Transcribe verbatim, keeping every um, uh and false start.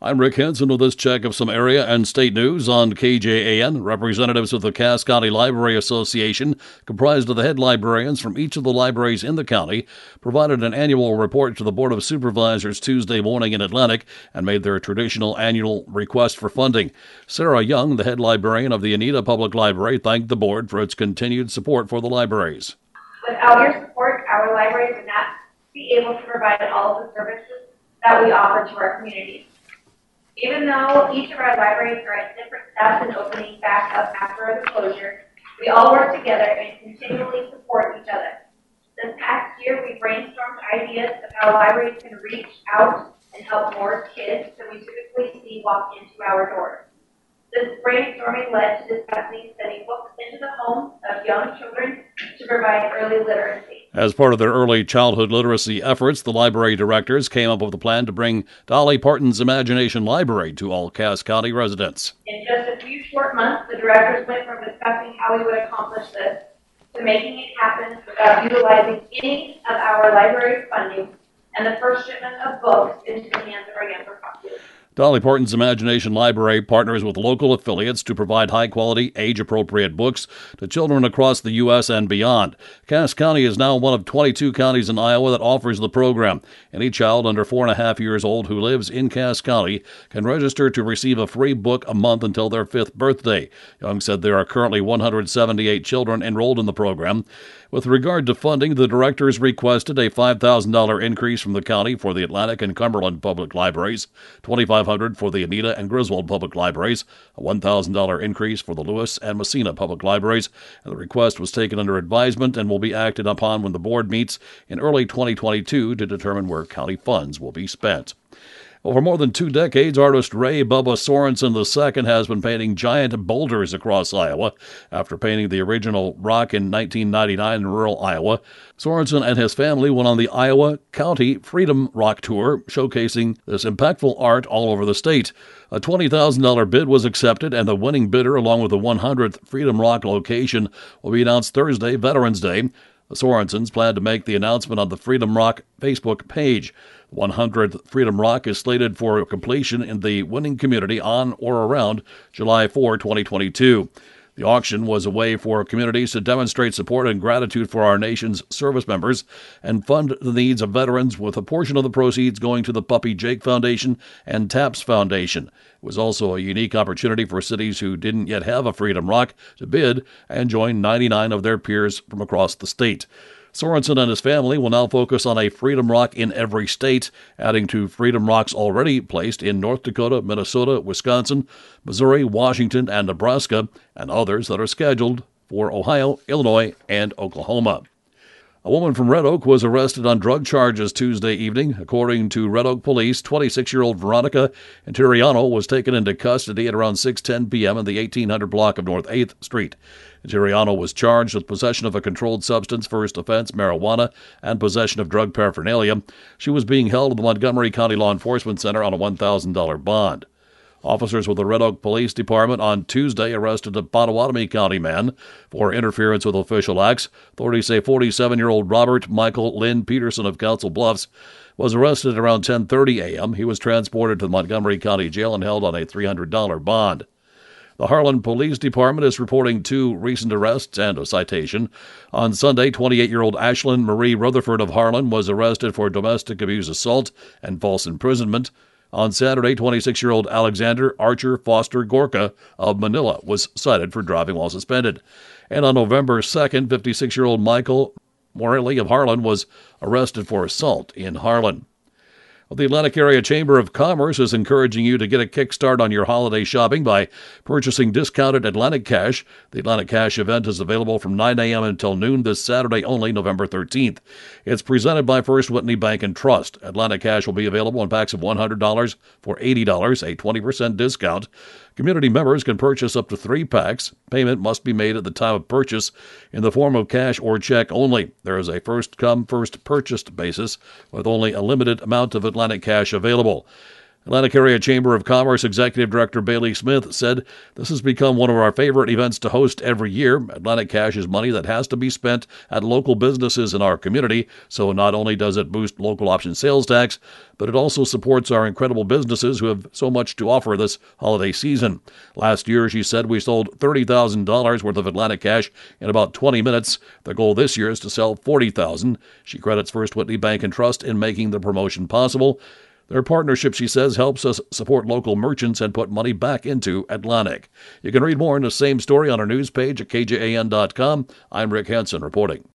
I'm Rick Henson with this check of some area and state news on K J A N. Representatives of the Cass County Library Association, comprised of the head librarians from each of the libraries in the county, provided an annual report to the Board of Supervisors Tuesday morning in Atlantic and made their traditional annual request for funding. Sarah Young, the head librarian of the Anita Public Library, thanked the board for its continued support for the libraries. Without your support, our libraries would not be able to provide all of the services that we offer to our community. Even though each of our libraries are at different steps in opening back up after the closure, we all work together and continually support each other. This past year, we brainstormed ideas of how libraries can reach out and help more kids than we typically see walk into our doors. This brainstorming led to discussing sending books into the homes of young children to provide early literacy. As part of their early childhood literacy efforts, the library directors came up with a plan to bring Dolly Parton's Imagination Library to all Cass County residents. In just a few short months, the directors went from discussing how we would accomplish this to making it happen without utilizing any of our library funding and the first shipment of books into the hands of our younger population. Dolly Parton's Imagination Library partners with local affiliates to provide high-quality, age-appropriate books to children across the U S and beyond. Cass County is now one of twenty-two counties in Iowa that offers the program. Any child under four and a half years old who lives in Cass County can register to receive a free book a month until their fifth birthday. Young said there are currently one hundred seventy-eight children enrolled in the program. With regard to funding, the directors requested a five thousand dollars increase from the county for the Atlantic and Cumberland Public Libraries, twenty-five hundred dollars for the Anita and Griswold Public Libraries, a one thousand dollars increase for the Lewis and Messina Public Libraries. And the request was taken under advisement and will be acted upon when the board meets in early twenty twenty-two to determine where county funds will be spent. Over more than two decades, artist Ray Bubba Sorensen the Second has been painting giant boulders across Iowa. After painting the original rock in nineteen ninety-nine in rural Iowa, Sorensen and his family went on the Iowa County Freedom Rock Tour, showcasing this impactful art all over the state. A twenty thousand dollars bid was accepted, and the winning bidder, along with the one hundredth Freedom Rock location, will be announced Thursday, Veterans Day. The Sorensens plan to make the announcement on the Freedom Rock Facebook page. The one hundredth Freedom Rock is slated for completion in the winning community on or around July fourth, twenty twenty-two. The auction was a way for communities to demonstrate support and gratitude for our nation's service members and fund the needs of veterans, with a portion of the proceeds going to the Puppy Jake Foundation and TAPS Foundation. It was also a unique opportunity for cities who didn't yet have a Freedom Rock to bid and join ninety-nine of their peers from across the state. Sorensen and his family will now focus on a Freedom Rock in every state, adding to Freedom Rocks already placed in North Dakota, Minnesota, Wisconsin, Missouri, Washington, and Nebraska, and others that are scheduled for Ohio, Illinois, and Oklahoma. A woman from Red Oak was arrested on drug charges Tuesday evening. According to Red Oak Police, twenty-six-year-old Veronica Interiano was taken into custody at around six ten p.m. in the eighteen hundred block of North eighth Street. Interiano was charged with possession of a controlled substance, first offense, marijuana, and possession of drug paraphernalia. She was being held at the Montgomery County Law Enforcement Center on a one thousand dollars bond. Officers with the Red Oak Police Department on Tuesday arrested a Pottawatomie County man for interference with official acts. Authorities say forty-seven-year-old Robert Michael Lynn Peterson of Council Bluffs was arrested at around ten thirty a.m. He was transported to the Montgomery County Jail and held on a three hundred dollars bond. The Harlan Police Department is reporting two recent arrests and a citation. On Sunday, twenty-eight-year-old Ashlyn Marie Rutherford of Harlan was arrested for domestic abuse assault and false imprisonment. On Saturday, twenty-six-year-old Alexander Archer Foster Gorka of Manila was cited for driving while suspended. And on November second, fifty-six-year-old Michael Morelli of Harlan was arrested for assault in Harlan. The Atlantic Area Chamber of Commerce is encouraging you to get a kickstart on your holiday shopping by purchasing discounted Atlantic Cash. The Atlantic Cash event is available from nine a.m. until noon this Saturday only, November thirteenth. It's presented by First Whitney Bank and Trust. Atlantic Cash will be available in packs of one hundred dollars for eighty dollars, a twenty percent discount. Community members can purchase up to three packs. Payment must be made at the time of purchase in the form of cash or check only. There is a first-come, first-purchased basis with only a limited amount of Atlantic Cash available. Atlantic Area Chamber of Commerce Executive Director Bailey Smith said, "This has become one of our favorite events to host every year. Atlantic Cash is money that has to be spent at local businesses in our community, so not only does it boost local option sales tax, but it also supports our incredible businesses who have so much to offer this holiday season." Last year, she said, we sold thirty thousand dollars worth of Atlantic Cash in about twenty minutes. The goal this year is to sell forty thousand dollars. She credits First Whitney Bank and Trust in making the promotion possible. Their partnership, she says, helps us support local merchants and put money back into Atlantic. You can read more in the same story on our news page at K J A N dot com. I'm Rick Hansen reporting.